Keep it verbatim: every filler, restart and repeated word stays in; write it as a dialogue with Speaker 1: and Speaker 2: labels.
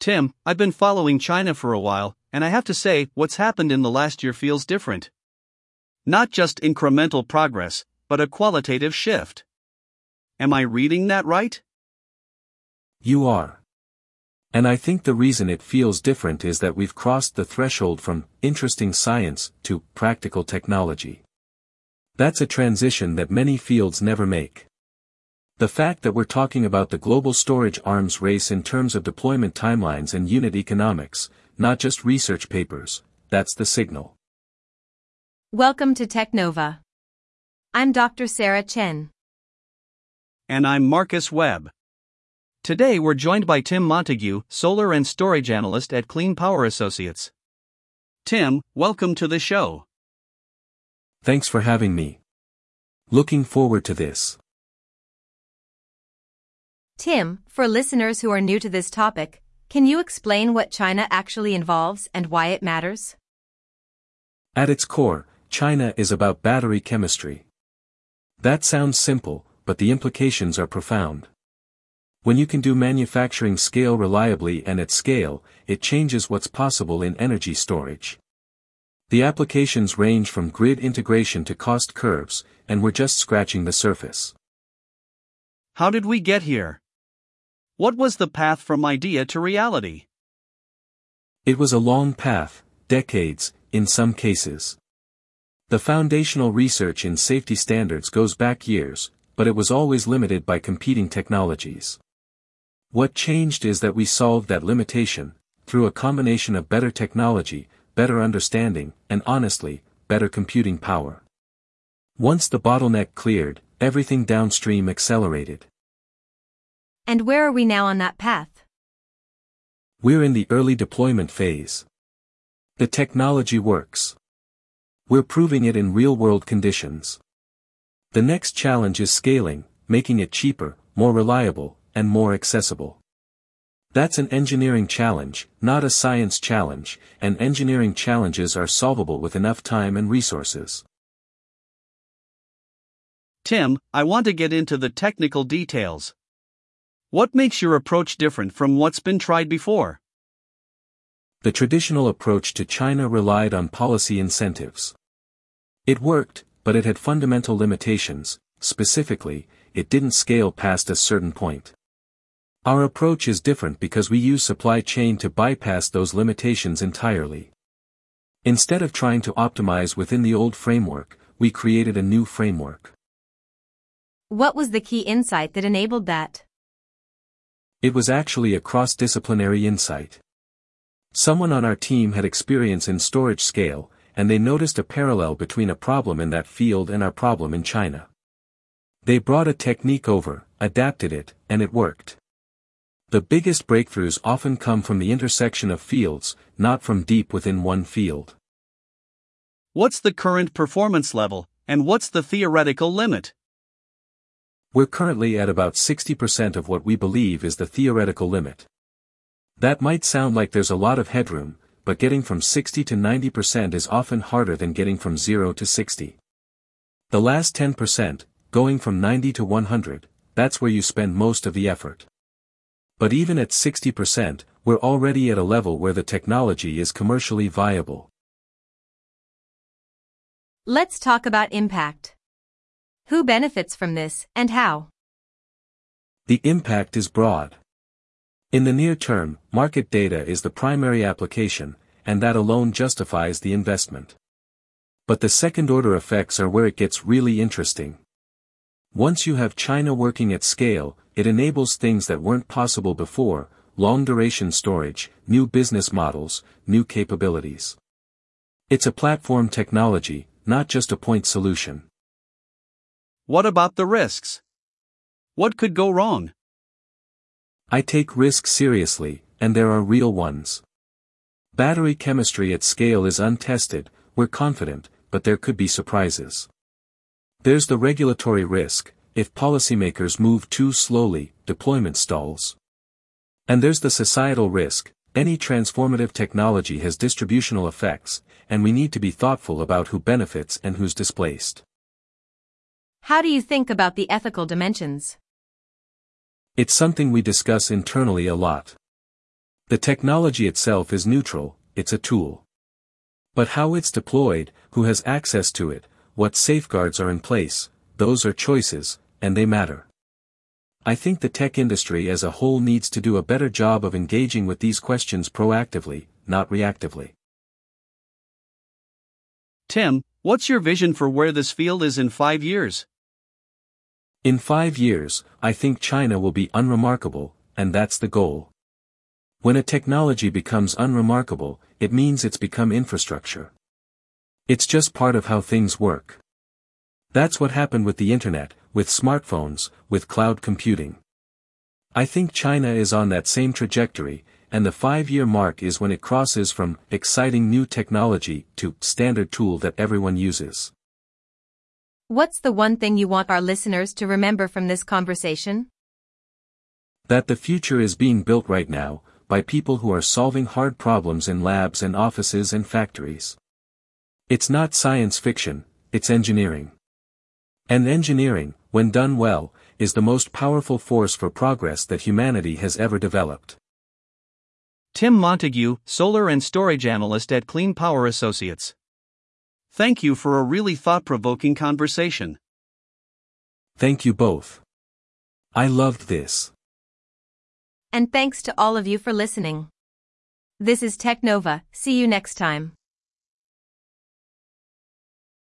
Speaker 1: Tim, I've been following China for a while, and I have to say, what's happened in the last year feels different. Not just incremental progress, but a qualitative shift. Am I reading that right?
Speaker 2: You are. And I think the reason it feels different is that we've crossed the threshold from interesting science to practical technology. That's a transition that many fields never make. The fact that we're talking about the global storage arms race in terms of deployment timelines and unit economics, not just research papers, that's the signal.
Speaker 3: Welcome to Technova. I'm Doctor Sarah Chen.
Speaker 1: And I'm Marcus Webb. Today we're joined by Tim Montague, Solar and Storage Analyst at Clean Power Associates. Tim, welcome to the show.
Speaker 2: Thanks for having me. Looking forward to this.
Speaker 3: Tim, for listeners who are new to this topic, can you explain what China actually involves and why it matters?
Speaker 2: At its core, China is about battery chemistry. That sounds simple, but the implications are profound. When you can do manufacturing scale reliably and at scale, it changes what's possible in energy storage. The applications range from grid integration to cost curves, and we're just scratching the surface.
Speaker 1: How did we get here? What was the path from idea to reality?
Speaker 2: It was a long path, decades, in some cases. The foundational research in safety standards goes back years, but it was always limited by competing technologies. What changed is that we solved that limitation, through a combination of better technology, better understanding, and honestly, better computing power. Once the bottleneck cleared, everything downstream accelerated.
Speaker 3: And where are we now on that path?
Speaker 2: We're in the early deployment phase. The technology works. We're proving it in real-world conditions. The next challenge is scaling, making it cheaper, more reliable, and more accessible. That's an engineering challenge, not a science challenge, and engineering challenges are solvable with enough time and resources.
Speaker 1: Tim, I want to get into the technical details. What makes your approach different from what's been tried before?
Speaker 2: The traditional approach to China relied on policy incentives. It worked, but it had fundamental limitations. Specifically, it didn't scale past a certain point. Our approach is different because we use supply chain to bypass those limitations entirely. Instead of trying to optimize within the old framework, we created a new framework.
Speaker 3: What was the key insight that enabled that?
Speaker 2: It was actually a cross-disciplinary insight. Someone on our team had experience in storage scale, and they noticed a parallel between a problem in that field and our problem in China. They brought a technique over, adapted it, and it worked. The biggest breakthroughs often come from the intersection of fields, not from deep within one field.
Speaker 1: What's the current performance level, and what's the theoretical limit?
Speaker 2: We're currently at about sixty percent of what we believe is the theoretical limit. That might sound like there's a lot of headroom, but getting from sixty to ninety percent is often harder than getting from zero to sixty. The last ten percent, going from ninety to one hundred, that's where you spend most of the effort. But even at sixty percent, we're already at a level where the technology is commercially viable.
Speaker 3: Let's talk about impact. Who benefits from this, and how?
Speaker 2: The impact is broad. In the near term, market data is the primary application, and that alone justifies the investment. But the second-order effects are where it gets really interesting. Once you have China working at scale, it enables things that weren't possible before: long-duration storage, new business models, new capabilities. It's a platform technology, not just a point solution.
Speaker 1: What about the risks? What could go wrong?
Speaker 2: I take risks seriously, and there are real ones. Battery chemistry at scale is untested, we're confident, but there could be surprises. There's the regulatory risk: if policymakers move too slowly, deployment stalls. And there's the societal risk: any transformative technology has distributional effects, and we need to be thoughtful about who benefits and who's displaced.
Speaker 3: How do you think about the ethical dimensions?
Speaker 2: It's something we discuss internally a lot. The technology itself is neutral, it's a tool. But how it's deployed, who has access to it, what safeguards are in place, those are choices, and they matter. I think the tech industry as a whole needs to do a better job of engaging with these questions proactively, not reactively.
Speaker 1: Tim, what's your vision for where this field is in five years?
Speaker 2: In five years, I think China will be unremarkable, and that's the goal. When a technology becomes unremarkable, it means it's become infrastructure. It's just part of how things work. That's what happened with the internet, with smartphones, with cloud computing. I think China is on that same trajectory, and the five-year mark is when it crosses from exciting new technology to standard tool that everyone uses.
Speaker 3: What's the one thing you want our listeners to remember from this conversation?
Speaker 2: That the future is being built right now, by people who are solving hard problems in labs and offices and factories. It's not science fiction, it's engineering. And engineering, when done well, is the most powerful force for progress that humanity has ever developed.
Speaker 1: Tim Montague, Solar and Storage Analyst at Clean Power Associates. Thank you for a really thought-provoking conversation.
Speaker 2: Thank you both. I loved this.
Speaker 3: And thanks to all of you for listening. This is TechNova. See you next time.